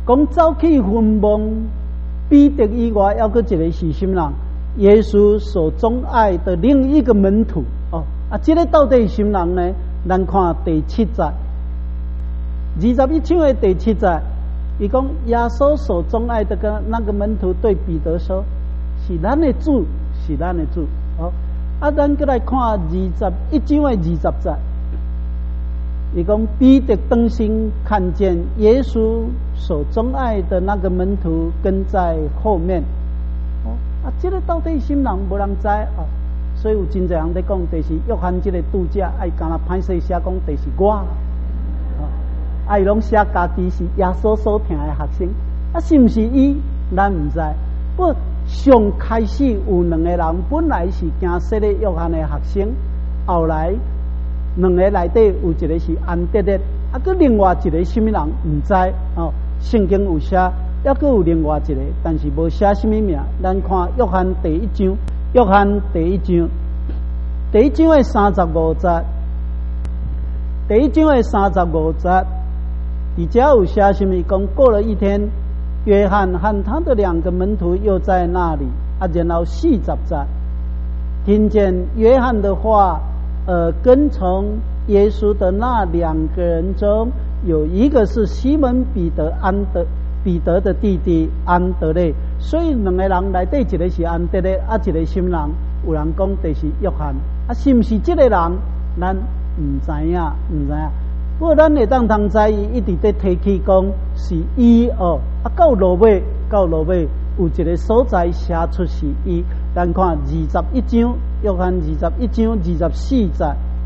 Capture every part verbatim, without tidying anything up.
讲走去寻梦，彼得以外，还有一个是什么人？耶稣所钟爱的另一个门徒哦。啊，这个到底是什么人呢？咱看第七节，二十一章的第七节，伊讲耶稣所钟爱的个那个门徒对彼得说：“是咱的主，是咱的主。”哦，啊，咱再来看二十一章的二十节。伊讲彼得登心看见耶稣所钟爱的那个门徒跟在后面，哦啊，这个到底什么人无人知啊？所以有真侪人在讲，就是约翰这个度假爱干那歹势写讲，就是我，啊，啊伊拢写家己是耶稣所听的学生，啊是毋是伊？咱毋知。不过上开始有两个人本来是惊说咧约翰的学生，后来。两个内底有一个是安德烈，啊，佮另外一个什么人唔知哦。圣经有写，还佮有另外一个，但是无写什么名。咱看约翰第一章，约翰第一章，第一章的三十五节，第一章的三十五节，底下有写什么？讲过了一天，约翰和他的两个门徒又在那里，啊，然后四十节，听见约翰的话。呃，跟从耶稣的那两个人中，有一个是西门彼得安德彼得的弟弟安德烈，所以两个人内底一个是安德烈，啊，一个什么人？有人讲就是约翰，啊，是不是这个人？咱唔知影，唔知影。不过咱会当通知伊一直在提起讲是伊哦，啊，到落尾，到落尾有一个所在写出是伊。咱看二十一章，约翰二十一章二十四节，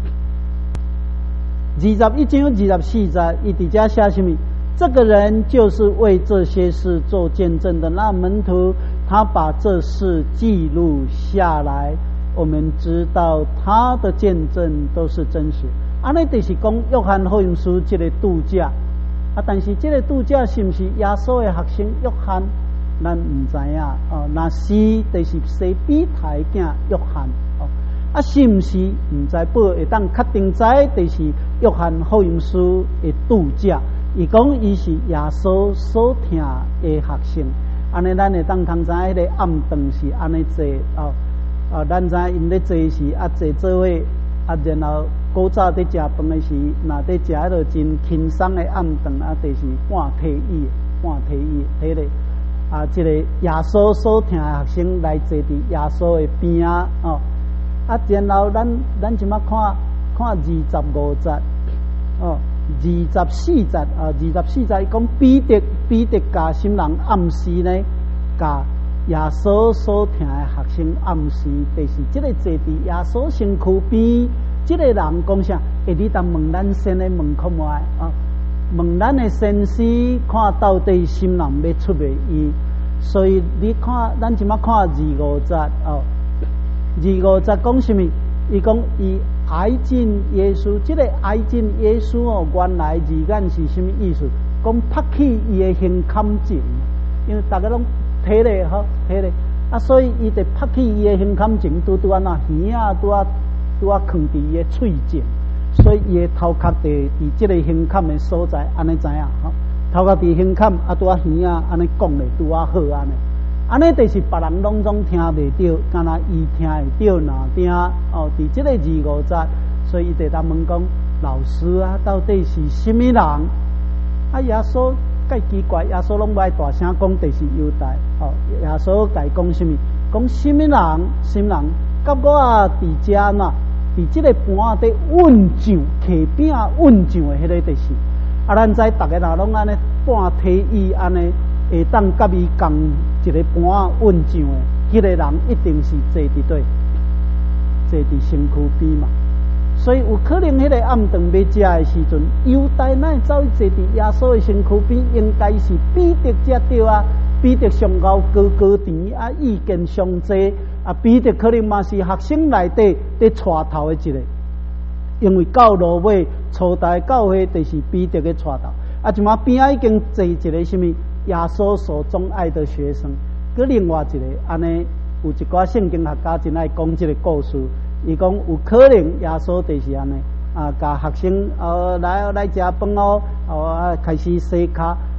二十一章二十四节，伊底下写什么？这个人就是为这些事做见证的那门徒，他把这事记录下来，我们知道他的见证都是真实。安尼就是讲约翰福音书这个度假啊，但是这个度假是不是耶稣的学生约翰？咱唔知影哦，那是就是西比太囝约翰哦，啊是唔是唔知，不过会当确定知，就是约翰福音书的度假，伊讲伊是耶稣所听的学生，安尼咱会当通知迄个暗顿是安尼坐哦，啊咱知因咧坐时啊坐做伙，啊然后古早伫食饭的时，若伫食迄个真轻松的暗顿啊，就是半体椅，半体椅迄个。啊，这个耶稣所听的学生来坐伫耶稣的边啊，哦，啊，然后咱咱即马看看二十五节，哦，二十四节啊，二十四节讲彼得彼得甲什么人暗示呢？甲耶稣所听的学生暗示，就是这个坐伫耶稣身躯边，这个人讲啥？会你当问咱先来问看觅啊？问咱的先师，看到底什么人要出卖伊？所以你看，咱即马看二五节哦，二五节讲什么？伊讲伊爱敬耶稣，这个爱敬耶稣哦，原来字眼是什么意思？讲拍起伊的胸坎镜，因为大家拢睇咧吼，睇咧啊，所以伊就拍起伊的胸坎镜，拄拄安那耳啊，拄啊拄啊藏伫伊的喙前。所以伊的头壳伫伫即个胸坎的所在，安尼知影吼？头壳伫胸坎啊，拄啊耳啊，安尼讲咧拄啊好安尼，安尼就是别人拢总听袂到，敢若伊听会到哪点哦？伫即个二五节，所以伊就当问讲：老师啊，到底是什么人？啊，耶稣介奇怪，耶稣拢不爱大声讲，就是犹太哦。耶稣甲伊讲什么？讲什么人？什么人？甲我啊伫遮嘛？伫即个盘啊，伫温酱客饼温酱的迄个就是，啊，咱知逐个人拢安尼半体椅安尼，会当甲伊共一个盘啊温酱的，迄、那个人一定是坐伫对，坐伫身躯边嘛。所以有可能迄个暗顿要食的时阵，犹太哪会走去坐伫耶稣的身躯边？应该是彼得才对啊，彼得上高高高甜啊，意见上济。啊，彼得可能嘛是学生内底咧带头的一个，因为到落尾初代教会就是彼得嘅带头。啊，即马边仔已经坐一个什么耶稣所钟爱的学生，佮另外一个安尼有一寡圣经学家真爱讲这个故事，伊讲有可能耶稣就是安尼啊，甲学生呃来来食饭哦，哦开始洗骹，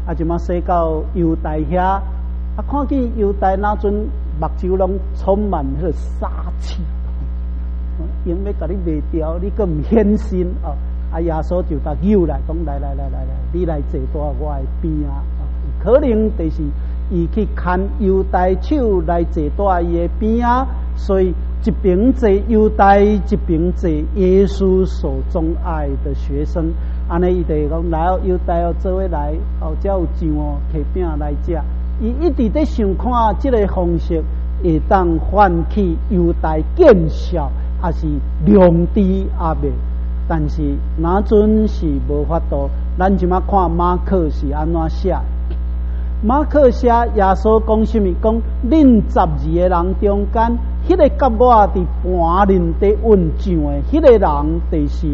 啊，即马驶到犹大遐，啊，看见犹大那阵目睭拢充满迄个杀气，因要甲你卖掉，你佫唔显身哦。啊，耶稣就甲诱来，讲来来来来来，你来坐在我的边啊！可能就是伊去牵犹大手来坐在伊的边啊，所以一边坐犹大，一边坐耶稣所钟爱的学生。安尼伊就讲来哦，犹大哦，做伙来哦，才有酱哦，摕饼来食。伊一直在想看即个方式会当唤起犹大见效，还是良知阿未？但是那阵是无法度。咱即马看马可是安怎写？马可写耶稣讲什么？讲恁十二个人中间，迄、那个甲我伫盘面底运酱的，迄、那个人就是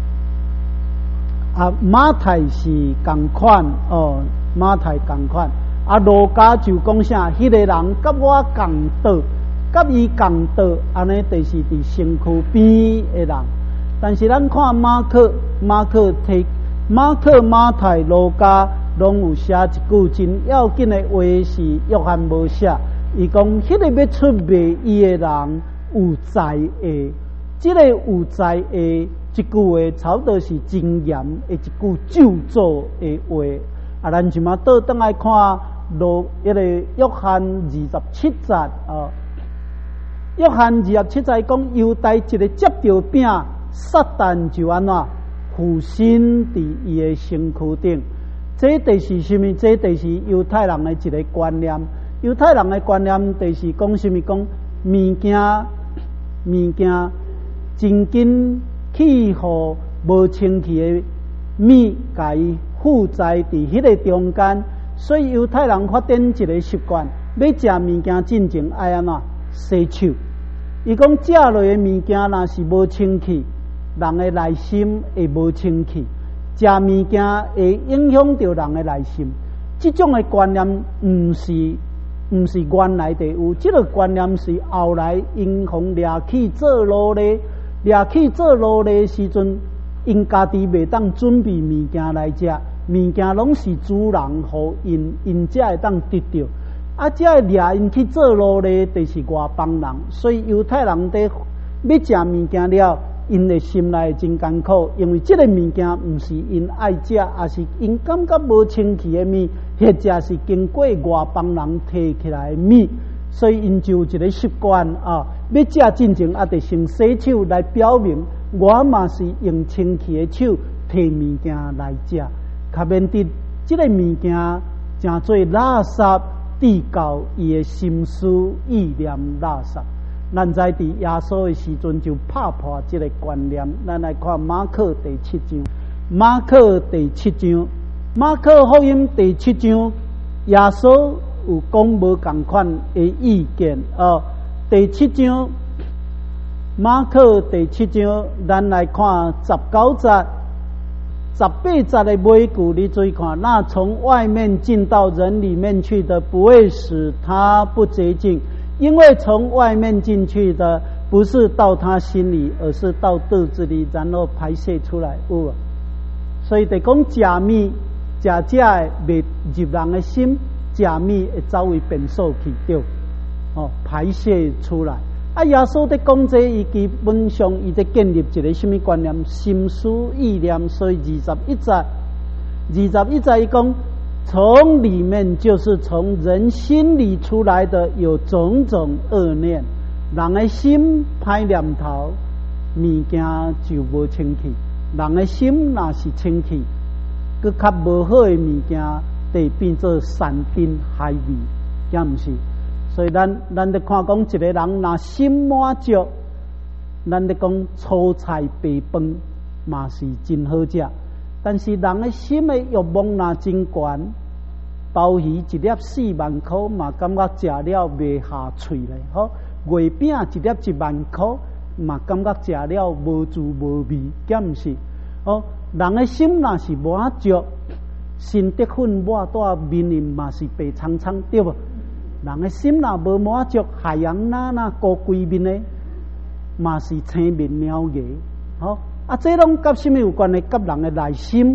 啊马太是共款哦，马太共款。啊路加就讲啥？迄、那个人甲我共倒，甲伊共倒，安尼就是伫身躯边的人。但是咱看马可，马可提马可、马太、路加拢有写一句真要紧的话，是约翰无写。伊讲迄个要出卖伊的人有才会，即、这个有才会一句话，差不多是真严的一句咒诅的话。啊，咱即马倒转来看路迄个约翰二十七节啊，约翰二十七节讲犹大一个接着饼。撒旦就安怎附身伫伊的身躯顶，这就是什么？这就是犹太人的一个观念。犹太人的观念就是讲什么？讲物件物件真紧去互无清气的米，甲伊附在伫迄个中间。所以犹太人发展一个习惯，要食物件进前爱安怎洗手。伊讲食落的物件若是无清气。人的内心会无清气，食物件会影响到人的内心。这种的观念唔是唔是原来就有，这个观念是后来因从掠去做奴隶，掠去做奴隶的时阵，因家己袂当准备物件来食，物件拢是主人互因，因才会当得到。啊，才会掠因去做奴隶，就是外邦人。所以犹太人在要食物件了。因的心内真艰苦，因为这个物件唔是因爱食，也是因感觉无清气的米，或者是经过外邦人提起来的米，所以因就有一个习惯啊，要食进前也得先洗手来表明，我嘛是用清气的手提物件来食，较免得这个物件成做垃圾，递到伊的心思意念垃圾。咱在伫耶稣的时阵就拍破这个观念。咱来看马可第七章，马可第七章，马可福音第七章，耶稣有讲无共款的意见哦。第七章，马可第七章，咱来看十九节、十八节的尾句，你注意看，那从外面进到人里面去的，不会使他不洁净。因为从外面进去的不是到他心里，而是到肚子里，然后排泄出来。有啊，所以得讲食米，食食的未入人的心，食米会走为变数去掉，哦，排泄出来。啊，耶稣在讲这，伊基本上伊在建立一个什么观念？心思意念。所以二十一节，二十一节伊讲。从里面就是从人心里出来的，有种种恶念。人的心歹念头，物件就无清气。人的心若是清气，佮较无好的物件，得变做山珍海味，敢毋是？所以咱咱得看讲一个人若心满足，咱得讲粗菜白饭嘛是真好食。但是人的心的欲望若真悬，鲍鱼一粒四万块嘛，感觉食了袂下嘴咧。吼，月饼一粒一万块嘛，感觉食了无滋无味，敢毋是？哦，人的心若是满足，心得粉满带面面嘛是白苍苍，对无？人的心若无满足，海洋哪哪高贵面咧，嘛是青面鸟牙。吼。啊，这拢甲什么有关呢？甲人的内心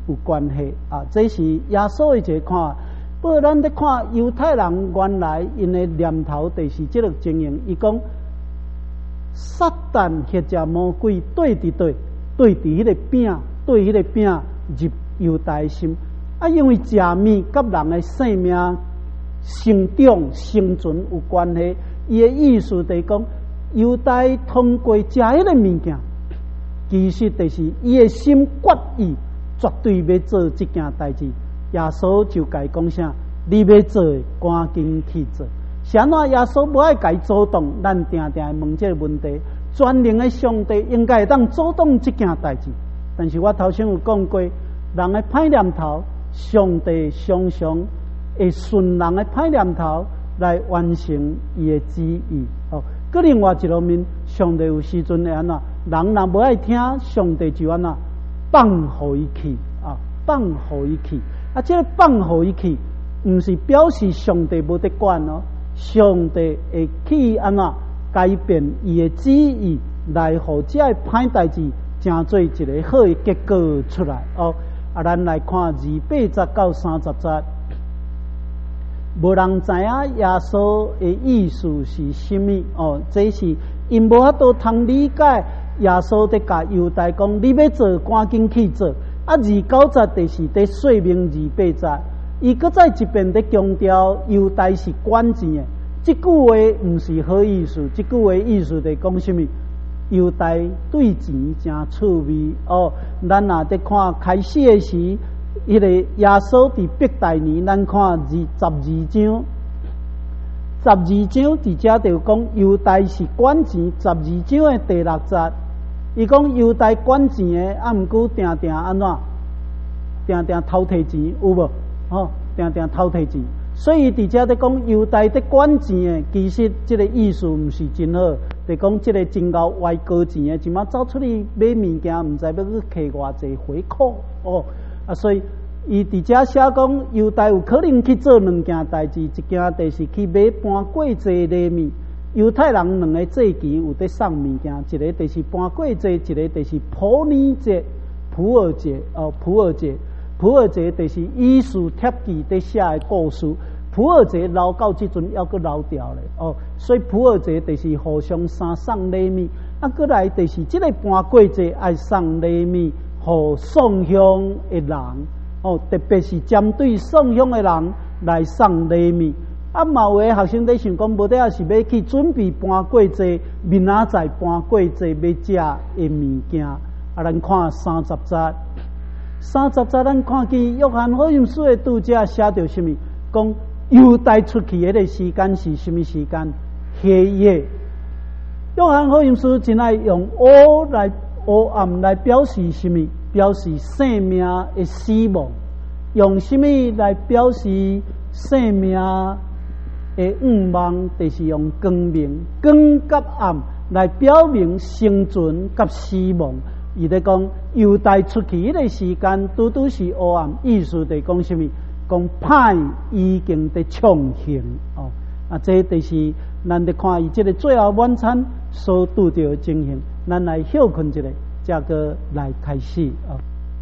有关系啊。这是耶稣的一个看法。不过咱在看犹太人原来因的念头就是这个经营，伊讲撒旦或者魔鬼对伫对对伫迄个饼，对迄个饼入犹太心啊，因为食面甲人的生命生长生存有关系。伊的意思就是讲，犹太通过食迄个物件，其实就是伊的心决意绝对要做这件代志。耶稣就甲伊讲啥？你要做的，赶紧去做。啥哪耶稣无爱甲伊主动，咱定定问这个问题。全能的上帝应该会当主动这件代志，但是我头先有讲过，人的歹念头，上帝常常会顺人的歹念头来完成伊的旨意。哦，搁另外一方面，上帝有时阵会安怎？人若无爱听，上帝就安怎放互伊去啊，放互伊去。啊，这个放互伊去，毋是表示上帝无得管哦，上帝会去安怎改变伊的旨意，来互这个歹代志成做一个好的结果出来哦。啊，咱来看二八节到三十节，无人知影耶稣的意思是甚物哦。这是因无法度通理解耶稣在甲犹太讲，你要做，赶紧去做。啊，二九节就是在说明二八节，伊搁再一遍在强调犹太是管钱的。这句话毋是好意思，这句话意思就是讲什么？犹太对钱真趣味哦。咱若在看开始的时，迄个耶稣伫伯大尼，咱看二十二章，十二章伫遮就讲犹太是管钱。十二章的第六节，伊讲犹太管钱的，啊，毋过定定安怎？定定偷摕钱有无？哦，定定偷摕钱。所以伫遮在讲犹太在管钱的，其实这个意思毋是真好。就讲这个真够歪高钱的，即马走出去买物件，毋知要去摕偌济回扣哦。啊，所以伊伫遮写讲犹太有可能去做两件代志，一件就是去买搬过节礼物。犹太人两个节期有在送物件，一个就是搬过节，一个就是普尼节、普尔节哦，普尔节。普尔节就是以斯帖记在写的故事，普尔节留到即阵还阁留掉咧哦，所以普尔节就是互相相送礼物，啊，过来就是即个搬过节爱送礼物，互送香的人哦，特别是针对送香的人来送礼物。啊，某个学生在想讲，无得也是要去准备搬过节，明仔载搬过节要食的物件。啊，咱看三十节。三十节咱看见约翰福音书的拄则写着什么？讲犹太出去迄个时间是什么时间？黑夜。约翰福音书真爱用黑来黑暗来表示什么？表示生命的死亡。用什么来表示生命的暗茫？就是用光明、光甲暗来表明生存甲死亡。伊在讲犹太出去迄个时间，拄拄是黑暗，意思就是讲什么？讲歹已经在创行哦。啊，这就是咱在看伊这个最后晚餐所拄到的情形。咱来休困一下，再个来开始哦。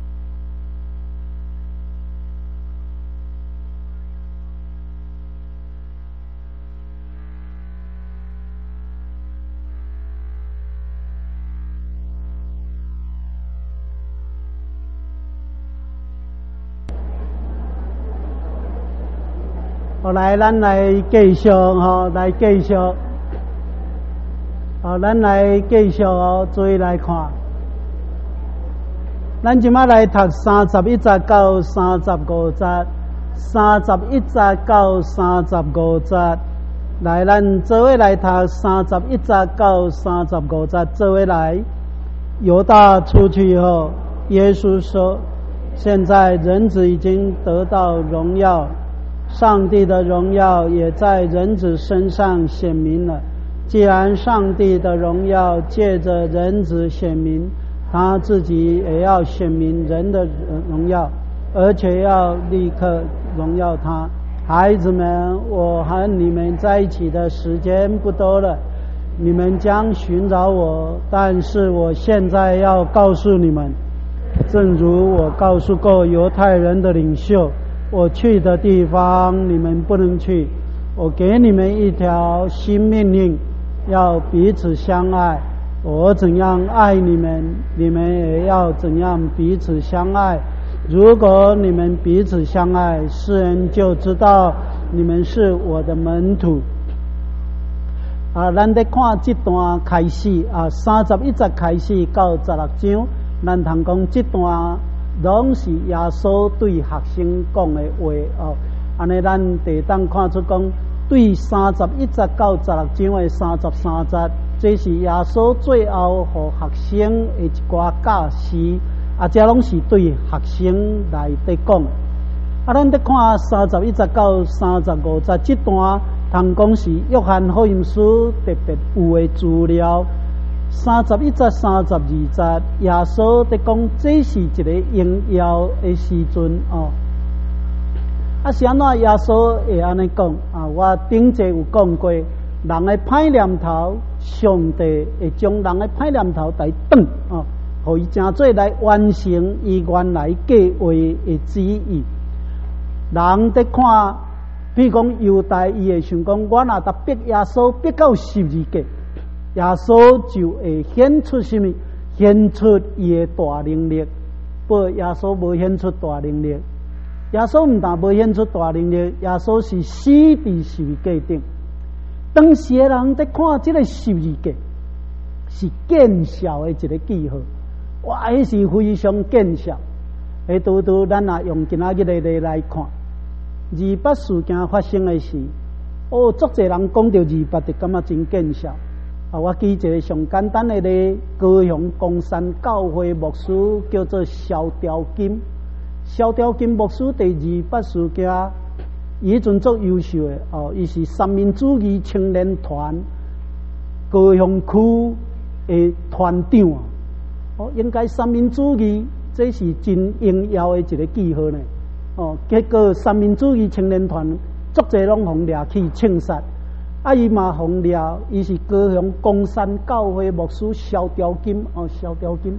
好，来，咱来继续吼，来继续。好，咱来继续哦，注意来看。咱即马来读三十一节到三十五节，三十一节到三十五节。来，咱做伙来读三十一节到三十五节，做伙来。犹大出去以后，耶稣说：“现在人子已经得到荣耀。”上帝的荣耀也在人子身上显明了。既然上帝的荣耀借着人子显明，他自己也要显明人的荣耀，而且要立刻荣耀他。孩子们，我和你们在一起的时间不多了，你们将寻找我，但是我现在要告诉你们， 正如我告诉过犹太人的领袖，我去的地方你们不能去。我给你们一条新命令，要彼此相爱。我怎样爱你们，你们也要怎样彼此相爱。如果你们彼此相爱，世人就知道你们是我的门徒。啊，咱在看这段开始啊，三十一节开始到十六章，咱通讲这段拢是耶稣对学生讲的话哦。安尼咱得当看出讲，对三十一节到十六章的三十三节，这是耶稣最后和学生的一寡教示，啊，这拢是对学生来在讲。啊，咱在看三十一节到三十五节这段。通讲是约翰福音书特别有的资料，三十一节、三十二节，耶稣在讲这是一个应要的时阵哦。啊，是安怎耶稣会安尼讲啊？我顶节有讲过，人的歹念头，上帝会将人的歹念头来断哦，互伊真做来完成伊原来计划的旨意。人在看。比如讲犹大，伊会想讲，我若得逼耶稣逼到十字架，耶稣就会显出什么？显出伊的大能力。不，耶稣无显出大能力。耶稣唔但无显出大能力，耶稣是死伫十字架顶。当时的人在看这个十字架，是见效的一个记号。哇，迄是非常见效。诶，拄拄咱也用今仔日的例来看。二八事件发生的事，哦，足侪人讲到二八，就感觉真见效。啊，我记一个上简单的咧，高雄公山教会牧师叫做萧雕金。萧雕金牧师第二八事件，伊阵足优秀的哦，伊是三民主义青年团高雄区的团长啊。哦，应该三民主义这是真应要的一个记号呢。哦，结果三民主义青年团足侪拢互掠去枪杀，啊，伊嘛互掠，伊是高雄公山教会牧师萧雕金哦，萧雕金。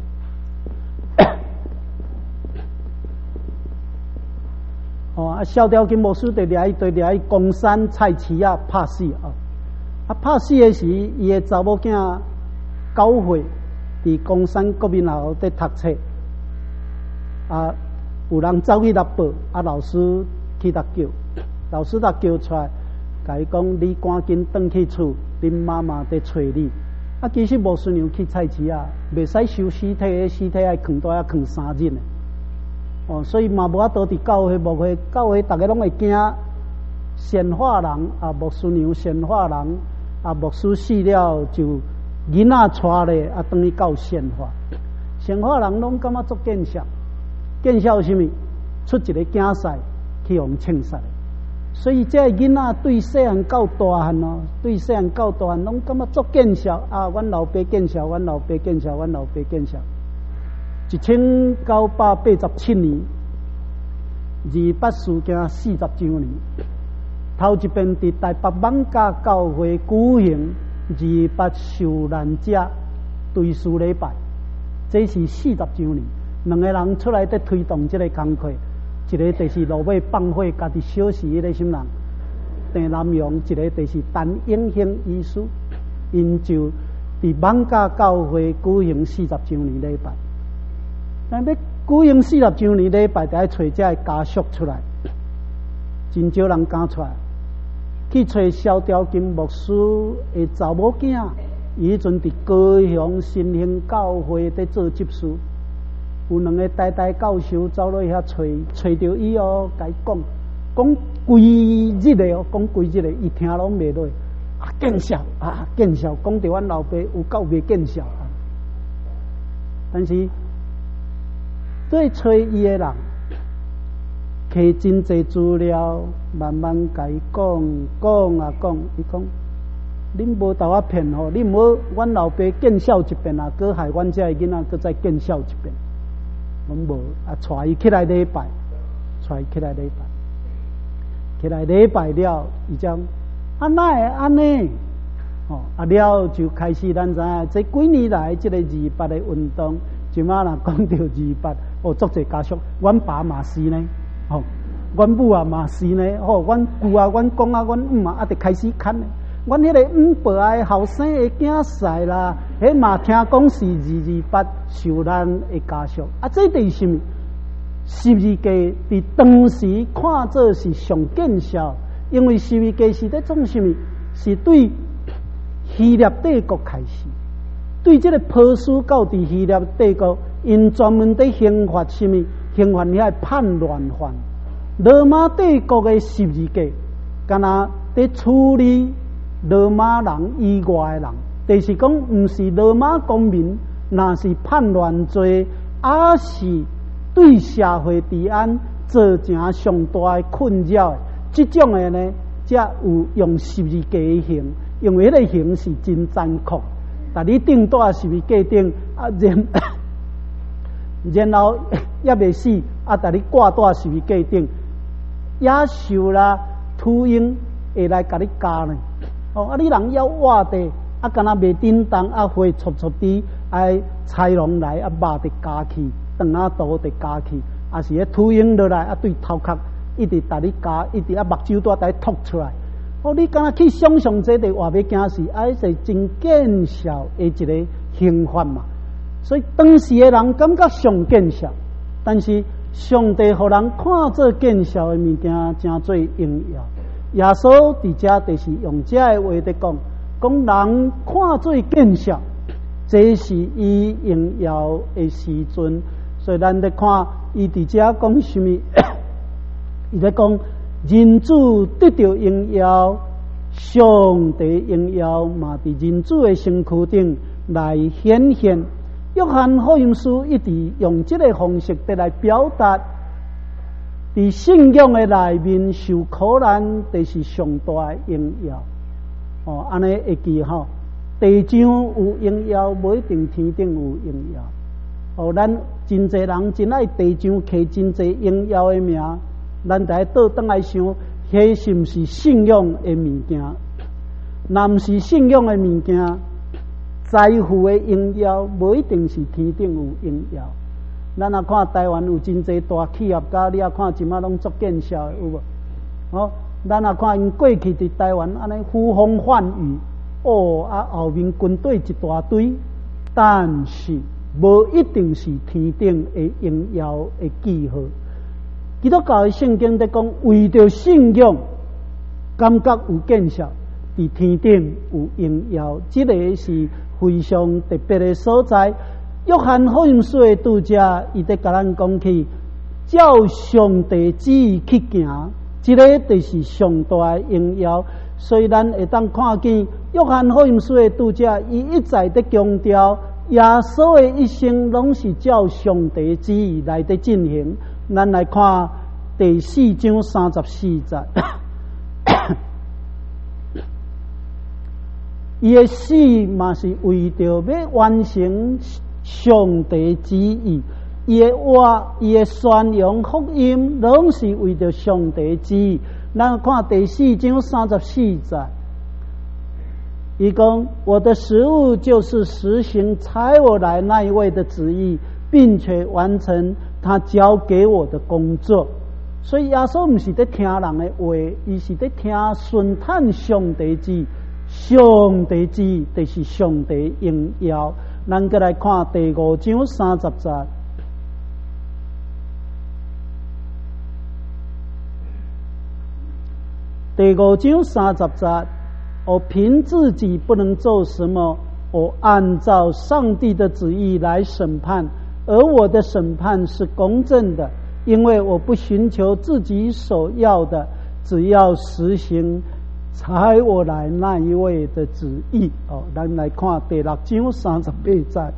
哦，啊，萧雕金牧师就掠伊，就掠伊公山菜市啊拍死哦，啊，拍死的时，伊的查某囝九岁，伫公山国民学校在读册，啊。有人走去来报，啊，老师去来叫，老师来叫出来，甲伊讲：你赶紧转去厝，恁妈妈在找你。啊，其实牧师娘去菜市啊，袂使收尸体，尸体爱藏倒，要藏三日呢。哦，所以嘛无法度伫教会牧会，教会大家拢会惊显化人啊，牧师娘显化人啊，牧师死了就囡仔带咧，啊，等于到显化，显化人拢感觉足见效。见效什么？出一个竞赛去互枪杀，所以这囡仔对细汉到大汉哦，对细汉到大汉拢感觉足见效啊！阮老爸见效，阮老爸见效，阮老爸见效。一千九百八十七年，二八事件四十周年，头一遍伫台北艋舺教会举行二八受难者追思礼拜，这是四十周年。两个人出来在推动这个工作，一个就是路尾放火家己烧死迄个什么人郑南阳，一个就是陈永兴医师，因就伫艋舺教会举行四十周年礼拜。但要举行四十周年礼拜，就要找这个家属出来，真少人敢出来。去找萧雕金牧师的查某囝，伊迄阵伫高雄新兴教会在做执事。有两个呆呆教授走落遐找找着伊哦，甲伊讲讲规日的哦，讲规日的，伊听拢袂落，啊见效啊见效，讲着阮老爸有够袂见效啊！但是对找伊的人，摕真侪资料，慢慢甲伊讲讲啊讲，伊讲恁无斗我骗吼，恁无阮老爸见效一遍啊，搁害阮遮个囡仔搁再见效一遍。拢无啊，带伊起来礼拜，带伊起来礼拜，起来礼拜了，伊讲啊，哪会安尼？哦，啊了就开始咱知影，这几年来这个二八的运动， 即马若讲到二八，哦，足侪家属，阮爸嘛是呢，吼，阮母啊嘛是呢，吼，阮舅啊、阮公啊、阮姆啊，啊，得开始看呢。阮迄个姆伯啊，后生的囝婿啦，迄嘛听讲是二二八受难的家属，啊，这是什么？十字架伫当时看做是上见效，因为十字架是咧做什么？是对希腊帝国开始，对这个波斯到伫希腊帝国，因专门在刑罚什么？刑罚遐叛乱犯。罗马帝国的十字架，敢若在处理罗马人以外的人，就是讲毋是罗马公民，若是叛乱罪，也是对社会治安造成上大的困扰的。这种的呢，才有用十字架的刑，因为迄个刑是真残酷。但你顶在十字架顶啊，然然后也未死，啊，但你挂在十字架顶，野兽啦、秃鹰会来甲你加呢。哦，啊，你人要活地，啊，敢若袂叮当，啊，花戳戳滴，爱豺狼来，啊，肉得加去，肠啊肚得加去，啊是迄秃鹰落来，啊，对头壳一直带你加，一直啊目睭都带吐出来。哦，你敢若去想象这个话要惊死，啊，是真见效的一个刑罚嘛。所以当时的人感觉上见效，但是上帝互人看做见效的物件，真做应要。耶稣伫遮就是用这个话在讲，讲人看做见效，这是伊应要的时阵。所以咱在看伊伫遮讲什么？伊在讲人子得到应要，上帝应要嘛伫人子的身躯顶来显现。约翰福音书一直用这个方式来表达。伫信仰的内面受苦难，就是上大的应要。哦，安尼会记吼，地上有应要，无一定天顶有应要。哦，咱真侪人真爱地上摕真侪应要的名，咱得倒转来想，迄是毋是信仰的物件？若毋是信仰的物件，财富的应要，无一定是天顶有应要。咱啊看台湾有真侪大企业家，你啊看即马拢足见效的有无？哦，咱啊看因过去伫台湾安尼呼风唤雨，哦啊后面军队一大堆，但是无一定是天顶的应要的记号。基督教的圣经在讲，为着信仰，感觉有见效，伫天顶有应要，这个是非常特别的所在。约翰福音书的读者，伊在甲咱讲起，照上帝旨意去行，这个就是上大的应要。所以咱会当看见约翰福音书的读者，伊一再在强调，耶稣的一生拢是照上帝旨意来在进行。咱来看第四章三十四节，伊的死嘛是为着要完成上帝旨意，伊的话，伊的宣扬福音，拢是为着上帝旨意。咱看第四章三十四节，伊讲：我的食物就是实行差我来那一位的旨意，并且完成他交给我的工作。所以耶稣毋是在听人的话，伊是在听顺探上帝旨意。上帝旨意就是上帝应要。咱再来看第五章三十节，第五章三十节，我凭自己不能做什么，我按照上帝的旨意来审判，而我的审判是公正的，因为我不寻求自己所要的，只要实行差我来那一位的旨意。哦，咱来看第六章三十八节。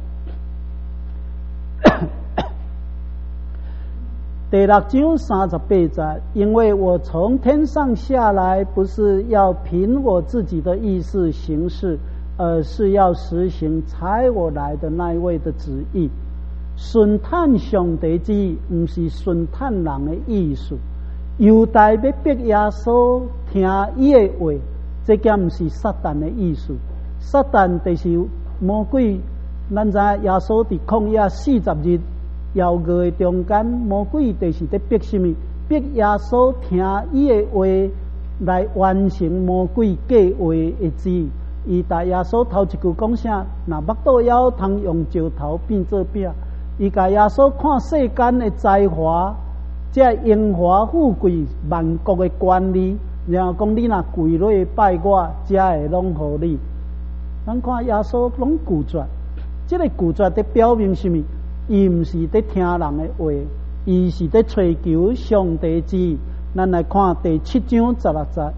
第六章三十八节，因为我从天上下来，不是要凭我自己的意思行事，而是要实行差我来的那一位的旨意。顺探上帝旨意，不是顺探人的意思。犹大要逼耶稣听伊的话，这件不是撒旦的意思。撒旦就是魔鬼咱知耶稣伫旷野四十日邀饿的中间，魔鬼就是在逼什么？逼耶稣听伊的话来完成魔鬼计划的旨意。伊甲耶稣头一句讲啥？若目肚枵，通用石头变做饼。伊甲耶稣看世间的才华，这荣华富贵、万国的权利，然后讲你若跪落拜我，这会拢互你。咱看耶稣拢拒绝，这个拒绝在表明什么？伊毋是在听人的话，伊是在追求上帝旨意。咱来看第七章十六节。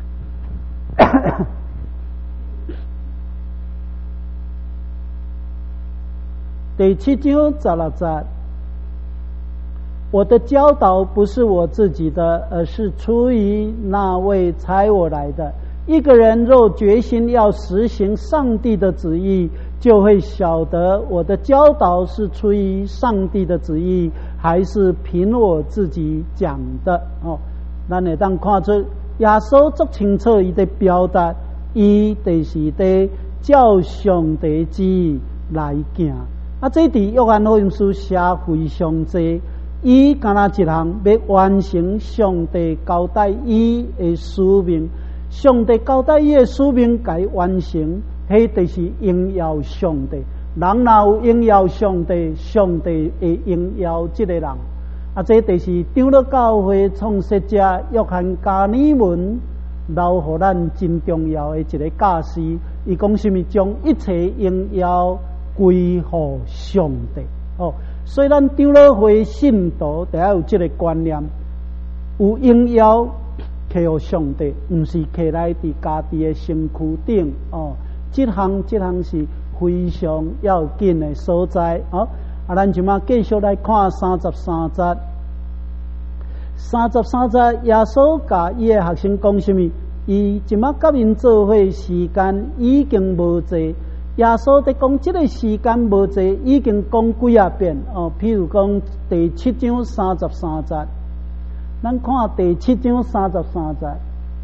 第七章十六节，我的教导不是我自己的，而是出于那位差我来的。一个人若决心要实行上帝的旨意，就会晓得我的教导是出于上帝的旨意，还是凭我自己讲的。哦，咱会当看出耶稣足清楚伊在表达，伊就是在照上帝旨意来行。啊，这伫约翰福音书写非常济，伊干那一项要完成上帝交代伊的使命，上帝交代伊的使命该完成，迄就是荣耀上帝。人若有荣耀上帝，上帝会荣耀这个人。啊，这就是长老教会创设者约翰加尔文留予咱真重要的一个教示。伊讲什么？将一切荣耀归乎上帝。哦，所以咱长老会信徒得要有这个观念，有荣耀摕互上帝，毋是摕来伫家己的身躯顶。哦，这项这项是非常要紧的所在。哦，啊，咱即马继续来看三十三节。三十三节，耶稣甲伊的学生讲什么？伊即马甲因做伙时间已经无济。耶稣在讲这个时间无济，已经讲几啊遍哦。譬如讲第七章三十三节，咱看第七章三十三节。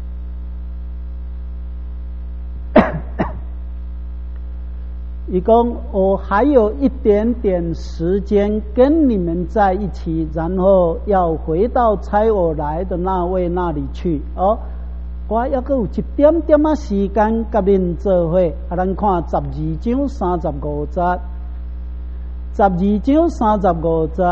伊讲我还有一点点时间跟你们在一起，然后要回到差我来的那位那里去。哦，我还阁有一点点啊时间甲恁做伙。啊，咱看十二章三十五节，十二章三十五节，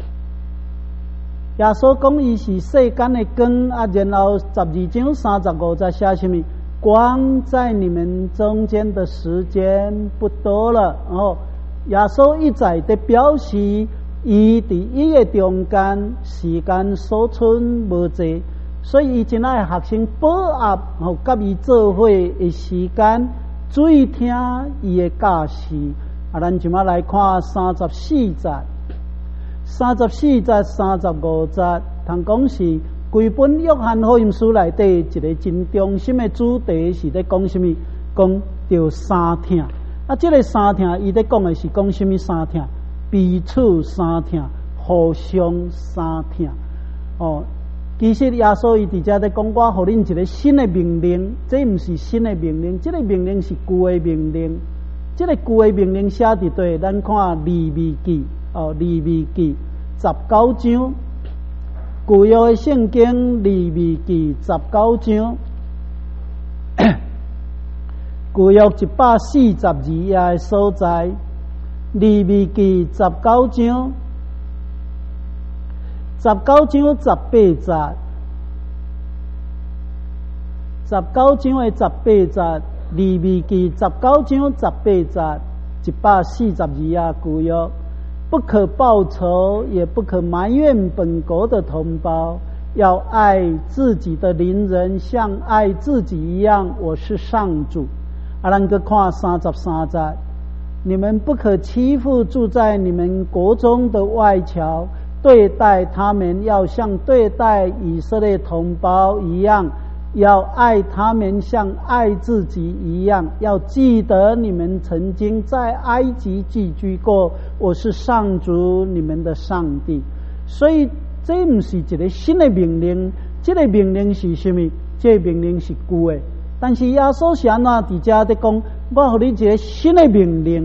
耶稣讲伊是世间的光。啊，然后十二章三十五节写什么？光在你们中间的时间不多了。然后耶稣一再的表示，伊伫伊的中间时间所剩无济，所以伊真爱学生把握吼，甲伊做伙的时间，注意听伊的教示。啊，咱即马来看三十四节，三十四节、三十五节，通讲是规本约翰福音书内底一个真中心的主题是在讲什么？讲着三听。啊，这个三听，伊在讲的是讲什么三听？彼此三听，互相三听。哦，其实耶稣伊伫遮在讲，我互恁一个新的命令，这毋是新的命令，这个命令是旧的命令。这个旧的命令写伫对，咱看利未记哦，利未记十九章。旧约的圣经利未记十九章，旧约一百四十二页的所在，利未记十九章，十九章十八节，十九章的十八节，利未记十九章十八节，一百四十二页旧约。不可报仇，也不可埋怨本国的同胞，要爱自己的邻人，像爱自己一样。我是上主。啊，咱个看三十三节，你们不可欺负住在你们国中的外侨，对待他们要像对待以色列同胞一样，要爱他们像爱自己一样。要记得你们曾经在埃及寄居过，我是上主你们的上帝。所以这不是一个新的命令，这个命令是什么？这个命令是旧的。但是耶稣是安怎伫遮在讲，我给你一个新的命令，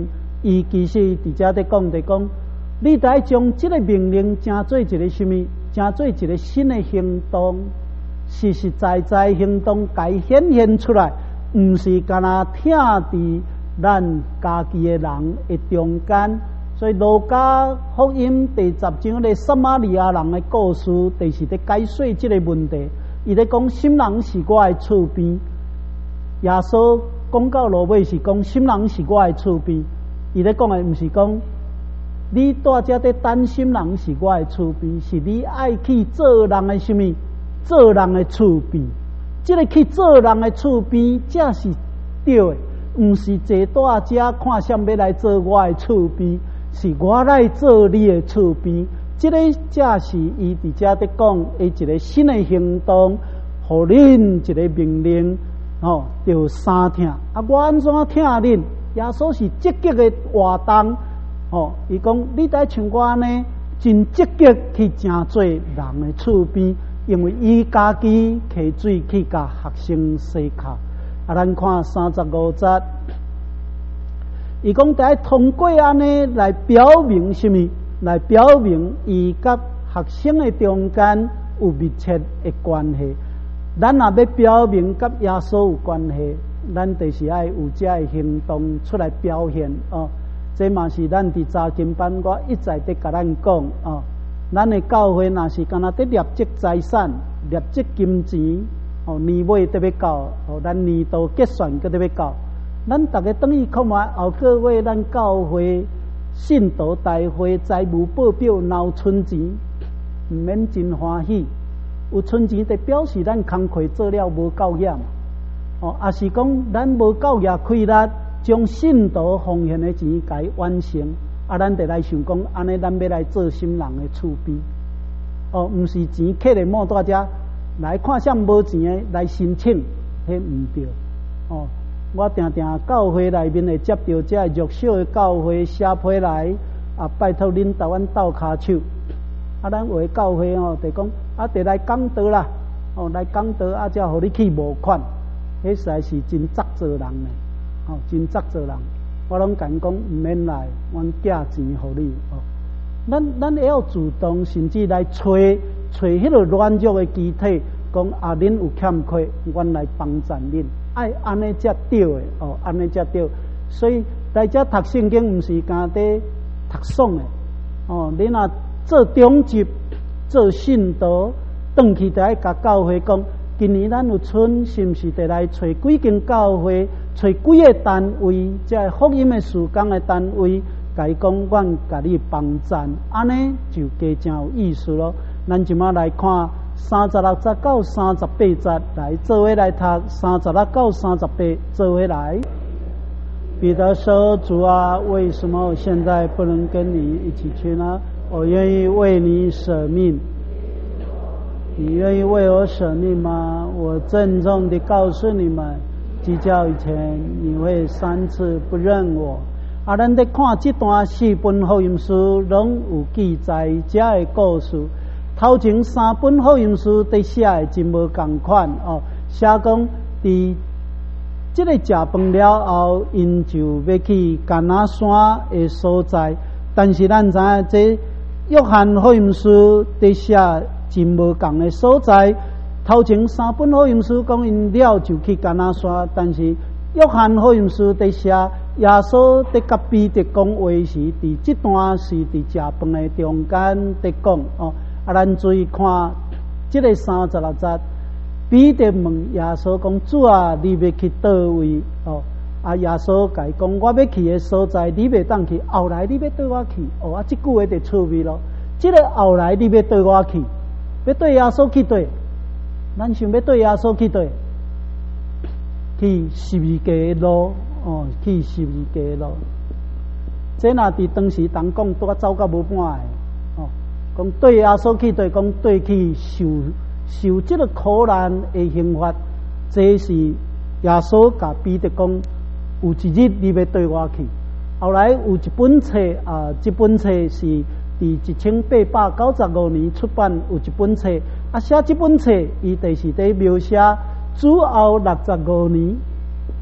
伊其实伫遮在讲在讲，你得将这个命令成做一个什么？成做一个新的行动，实实在在行动该显现出来，毋是干那听伫咱家己的人的中间。所以路加福音第十章咧撒玛利亚人的故事，就是咧解说这个问题。伊咧讲心人是我的厝边，耶稣讲到落尾是讲心人是我的厝边。伊咧讲的毋是讲你大家在担心人是我的厝边，是你爱去做人的什么？做人的厝边。这个去做人的厝边，这是对的，毋是坐大家看啥要来做我的厝边。是我来做你的厝边，这个才是伊伫遮在讲的一个新的行动，互恁一个命令，哦，就三听。啊，我安怎听恁？耶稣是积极的活动，哦，伊讲你得像我安尼，真积极去正做人的厝边，因为伊家己摕水去甲学生洗脚。啊，咱看三十五节。伊讲在通过安尼来表明什么？来表明伊甲学生的中间有密切的关系。咱若要表明甲耶稣有关系，咱就是爱有这个行动出来表现哦。这嘛是咱伫查经班我一再伫甲咱讲哦。咱的教会若是干那伫立积财产、立积金钱哦，年尾得要到哦，咱年度结算搁得要到。咱大家等于看卖后个月咱教会信徒大会财务报表闹存钱，毋免真欢喜。有存钱就表示咱工课做了无够业嘛。哦，也是讲咱无够业开力，将信徒奉献的钱甲伊完成。啊，咱得来想讲，安尼咱要来做心人的厝边。哦，毋是钱摕咧莫大家来看啥无钱的来申请，迄毋对。哦。我定定教会内面会接到这弱小的教会写批来，啊，拜托恁台湾斗骹手，啊，咱有的教会哦，就讲啊，得来讲道啦，哦，来讲道啊，才互你去募款，迄实在是真责做人呢，哦，真责做人。我拢甲因讲，毋免来，阮寄钱互你哦。咱咱会要主动，甚至来找找迄个软弱的肢体，讲啊，恁有欠缺，阮来帮衬恁。爱安尼才对的哦，安尼才对。所以大家读圣经，毋是干在读爽的哦。你若做中级、做信徒，转去就爱甲教会讲，今年咱有剩，是毋是得来找几间教会，找几个单位，即个福音的事工的单位，甲伊讲，阮甲你帮赞，安尼就加真有意思咯。咱即马来看。三十六节到三十八节，来做伙来读。三十六到三十八，做伙来。彼得说：“主啊，为什么我现在不能跟你一起去呢？我愿意为你舍命。你愿意为我舍命吗？我郑重地告诉你们，计较以前你会三次不认我。”啊，咱在看这段四本福音书，拢有记载这个故事。头前三本福音书伫写的真无共款哦，写讲伫这个食饭了后，因就要去橄榄山的所在。但是咱知影这约翰福音书伫写真无共的所在。头前三本福音书讲因了就去橄榄山，但是约翰福音书伫写耶稣伫甲彼得讲话时，伫这段是伫食饭的中间伫讲哦。啊，咱注意看，这个三十六节，彼得问耶稣讲：“主啊，你要去倒位？”哦，啊，耶稣甲伊讲：“我要去的所在，你袂当去。后来你要对我去。”哦，啊，这句话就趣味咯。这个后来你要对我去，要对耶稣去对，咱想要对耶稣去对，去十字架的路，哦，去十字架的路。这若伫当时当讲，拄啊走到无半个。讲对耶稣去对，讲对去受受这个苦难的刑罚，这是耶稣甲彼得讲，有一日你要对我去。后来有一本册啊，这本册是伫一千八百九十五年出版，有一本册啊，写这本册伊就是伫描写主后六十五年，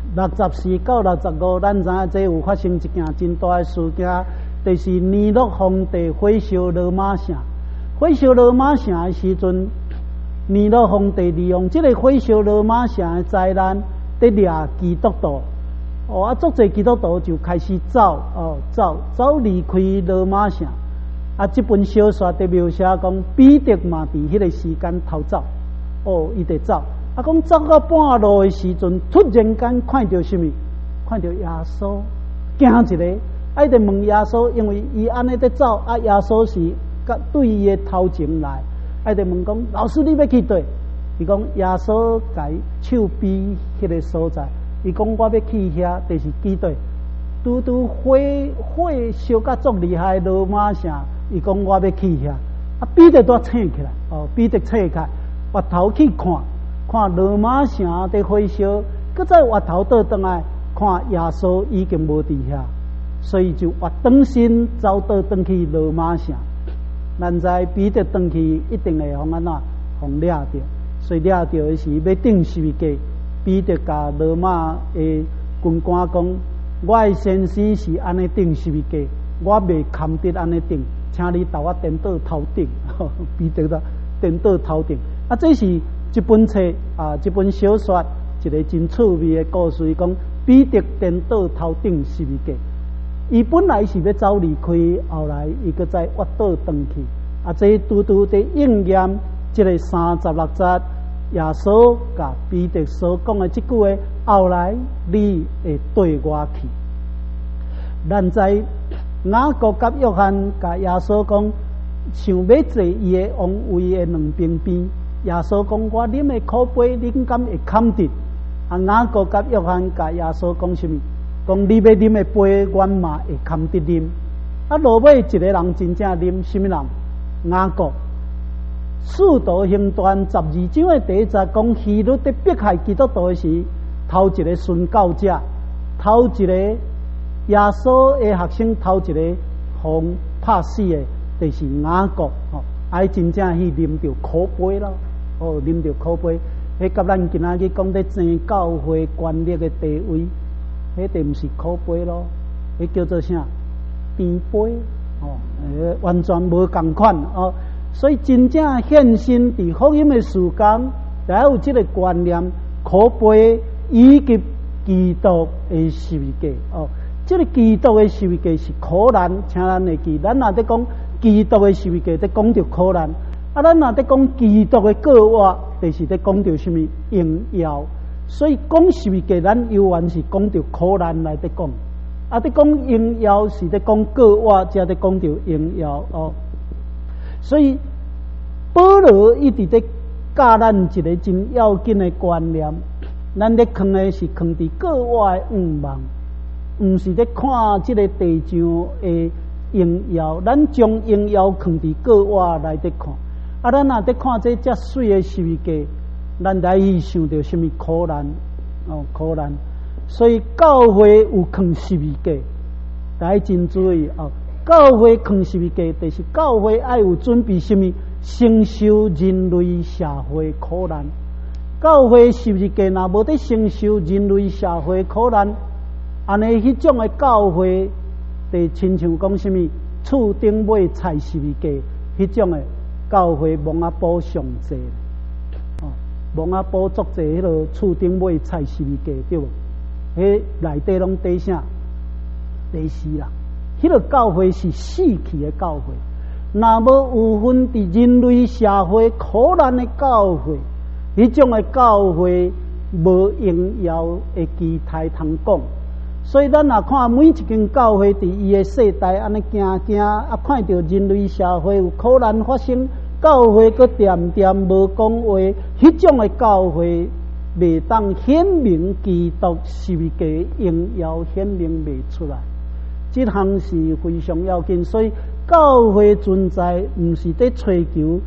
六十四到六十五，咱知影这有发生一件真大的事件，就是尼禄皇帝火烧罗马城。火烧罗马城的时阵，尼禄皇帝利用这个火烧罗马城的灾难，得掠基督徒。哦，啊，足侪基督徒就开始走，哦，走走离开罗马城。啊，这本小说的描写讲，彼得嘛伫迄个时间逃走，哦，伊得走。啊，讲走到半路的时阵，突然间看到什么？看到耶稣，惊一个，啊，伊得问耶稣，因为伊安尼在走，啊，耶稣是对伊的头前来，啊，伊得问讲，老师你要去对？伊讲耶稣改手臂迄个所在，伊讲我要去遐，就是基对，拄拄火火烧甲足厉害罗马城，伊讲我要去遐，啊，彼得都醒起来，哦，彼得醒起来，回头去看。看罗马城在火烧，搁再回头倒转来，看耶稣已经无伫遐，所以就活转身走倒转去罗马城。咱知彼得转去一定会互安怎，互掠着，所以掠着的是要顶十字架。彼得甲罗马的军官讲：“我的先生是安尼顶十字架，我未堪得安尼顶，请你带我颠倒头顶。”彼得的颠倒头顶，啊，这是。这本册啊，这本小说一个真趣味的故事，讲彼得颠倒头顶十字架。伊本来是要走离开，后来伊搁再滑倒转去。啊，这拄拄在应验这个三十六节耶稣甲彼得所讲的这句话：后来你会对我去。咱在雅各甲约翰甲耶稣讲，想要坐伊的王位的两边边。耶稣讲：“我啉的苦杯，恁敢会堪得？”啊，雅各甲约翰甲耶稣讲什么？讲你要啉的杯，我嘛会堪得啉。啊，落尾一个人真正啉，什么人？雅各。使徒行传十二章的第一节讲，希律在迫害基督徒时，头一个殉教者，头一个耶稣的学生，头一个互拍死的，就是雅各。哦，啊，真正去啉着苦杯咯。哦，啉着苦杯，迄甲咱今仔日讲咧争教会权力的地位，迄就毋是苦杯咯，迄叫做啥？甜杯哦，完全无共款哦。所以真正献身伫福音的时间，才有这个观念，苦杯以及基督的十字架哦。这个基督的十字架是苦难，请咱会记，咱若在讲基督的十字架，在讲着苦难。啊，咱若在讲基督的过活，就是在讲着什么荣耀。所以讲十字架，咱犹原是讲着苦难来在讲。啊，在讲荣耀是在讲过活，才在讲着荣耀哦。所以保罗一直在教咱一个真要紧的观念，咱咧藏的是藏伫过活的愿望，毋是咧看这个地上的荣耀。咱将荣耀藏伫过活来在看。啊，咱若在看这遮水的十字架，咱来去想到什么苦难哦，苦难。所以教会有藏十字架，大家真注意哦。教会藏十字架，就是教会爱有准备什么承受人类社会苦难。教会十字架若无得承受人类社会苦难，安尼迄种的教会，就亲像讲什么厝顶买菜十字架，迄种的。教会蒙阿宝上济，哦，蒙阿宝作济迄落厝顶买菜十字架对无？迄内底拢底啥？底死啦！迄落教会是死去的教会，若无有分伫人类社会苦难的教会，迄种的教会无荣耀的期待通讲。所以咱若看每一间教会伫伊的世代安尼行行，啊，看到人类社会有苦难发生，教会佫点点无讲话，迄种的教会未当显明基督十字架荣耀显明未出来，这项是非常要紧。所以教会存在毋是在追求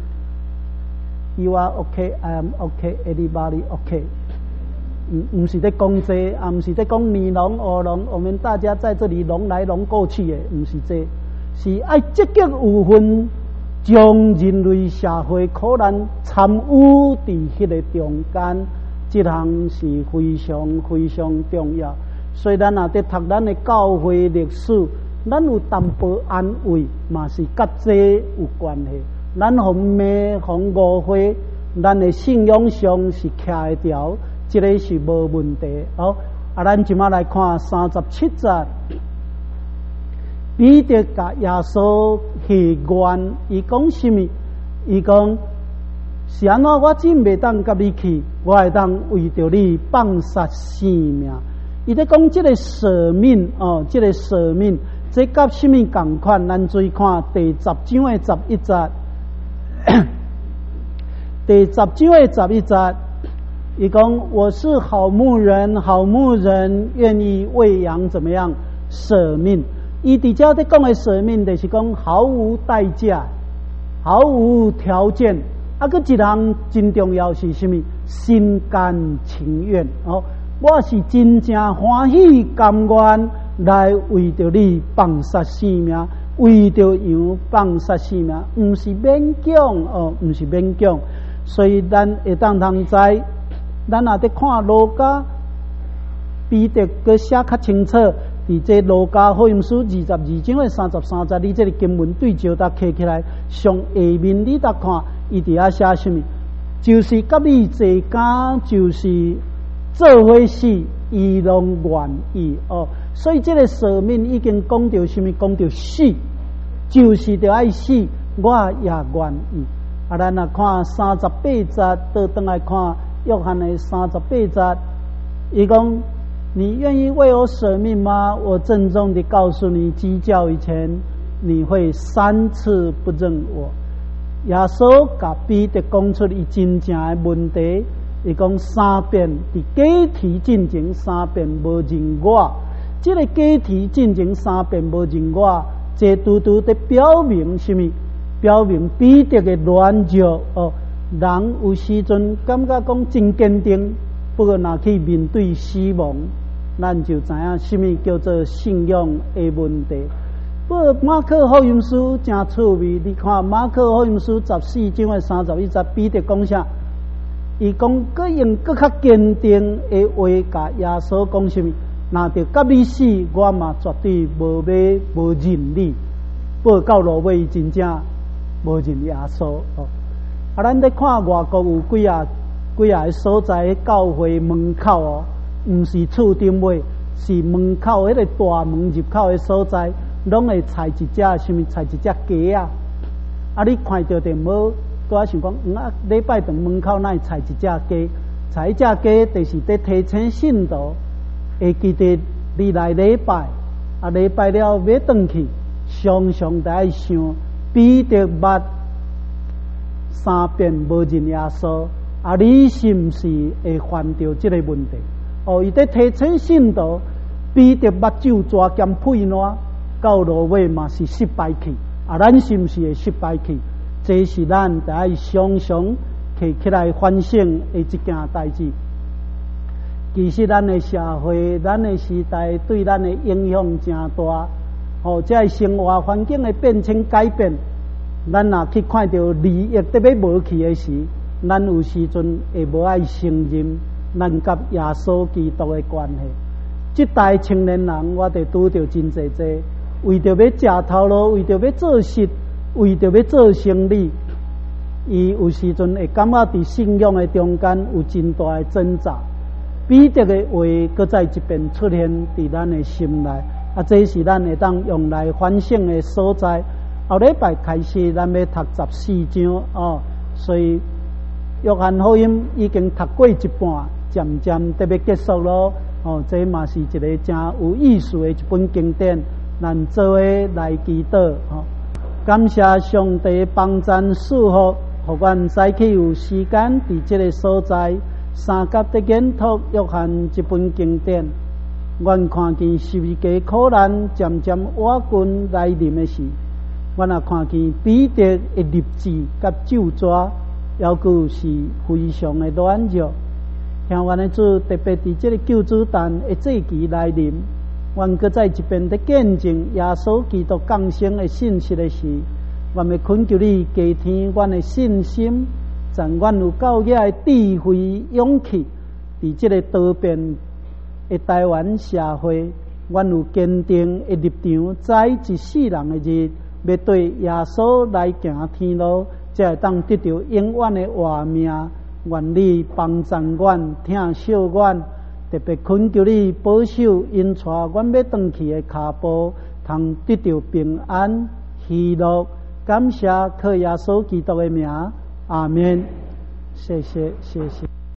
You are okay, I am okay, everybody okay。唔唔是在讲这，啊，唔是在讲你龙我龙，我们大家在这里龙来龙过去的，唔是这，是爱积极有份，将人类社会苦难参与伫迄个中间， 这项是非常非常重要。所以咱也伫读咱的教会历史，咱有淡薄安慰，嘛是甲这有关系。咱红妹红误会，咱的信仰上是徛会条，这个是无问题。好，啊，咱即马来看三十七节，彼得甲耶稣许愿，伊讲什么？伊讲是安怎？我真袂当甲你去，我会当为着你放杀性命。伊咧讲即个舍命哦，即、这个舍命，这甲什么共款？咱注意看第十章的十一节。第十章的十一节，伊讲我是好牧人，好牧人愿意喂养怎么样舍命？伊伫遮咧讲的舍命，就是讲毫无代价、毫无条件。啊，佮一项真重要是什么？心甘情愿哦，我是真正欢喜甘愿来为着你放杀性命。为着羊放杀性命，毋是勉强哦，毋是勉强。所以咱会当通知，咱也得看路加，彼得佮写较清楚。伫这路加福音书二十二章的三十三节，你这个经文对照搭摕起来，上下面你搭看，伊伫遐写什么？就是甲你坐家，就是做伙死，伊拢愿意哦。所以这个舍命已经讲到什么？讲到死，就是着爱死，我也愿意。啊，咱啊看三十八节，倒转来看约翰的三十八节，伊讲：你愿意为我舍命吗？我郑重地告诉你，鸡叫以前，你会三次不认我。耶稣甲彼得讲出伊真正的问题，伊讲三遍伫假题进前三遍无认我。这个假题进前三遍无认我，这拄拄在表明什么？表明彼得的软弱哦。人有时阵感觉讲真坚定，不过若去面对死亡，咱就知影什么叫做信仰的问题。不过马可福音书真趣味，你看马可福音书十四章的三十一节，彼得讲啥？伊讲佫用佫较坚定的话，甲耶稣讲什么？若着甲你死，我嘛绝对无要无认你。不过到落尾真正无认耶稣哦。啊，咱咧看外国有几啊几啊个所在教会门口哦，毋是厝顶尾，是门口迄个大门入口的所在，拢会踩一只什么？踩一只鸡啊！啊，你看到就无，拄仔想讲，嗯啊，礼拜堂门口哪会踩一只鸡？踩一只鸡，就是伫提醒信徒，会记得你来礼拜，啊，礼拜了要转去，常常得爱想，彼得捌三遍无认耶稣，啊，你是毋是会犯着这个问题？哦，伊在提醒信徒，彼得目睭抓兼配烂，到落尾嘛是失败去。啊，咱是毋是会失败去？这是咱得爱常常摕起来反省的一件代志。其实咱的社会、咱的时代对咱的影响真大。哦，这生活环境的变迁改变。咱若去看到利益特别无去的时，咱有时阵会无爱承认咱甲耶稣基督的关系。这代青年人，我哋拄着真济济，为着要食头路，为着要做事，为着要做生意，伊有时阵会感觉伫信仰的中间有真大的挣扎。彼得的话，搁在一边出现伫咱的心内，啊，这是咱会当用来反省的所在。后礼拜开始，咱要读十四章哦，所以约翰福音已经读过一半，渐渐得要结束咯。哦，这嘛是一个真有意思的一本经典，咱做伙来祈祷。哦，感谢上帝帮咱祝福，互阮早起有时间伫这个所在，三甲的研读约翰这本经典。阮看见十字架苦难渐渐瓦近来临的时。我也看见彼得的立志甲咒抓，要佫是非常的软弱。听阮的主特别伫这个救主诞的节期来临，阮佫在一边咧见证耶稣基督降生的信息的时，阮要恳求你加添阮的信心，让阮有够野的智慧、勇气， 伫这个多变的台湾社会，阮有坚定的立场，在一世人的日，要对耶稣来行天路，才会当得到永远的活命。愿你帮助阮，疼惜阮，特别恳求你保守因带阮要转去的脚步，通得到平安喜乐。感谢靠耶稣基督的名，阿门。谢谢，谢谢。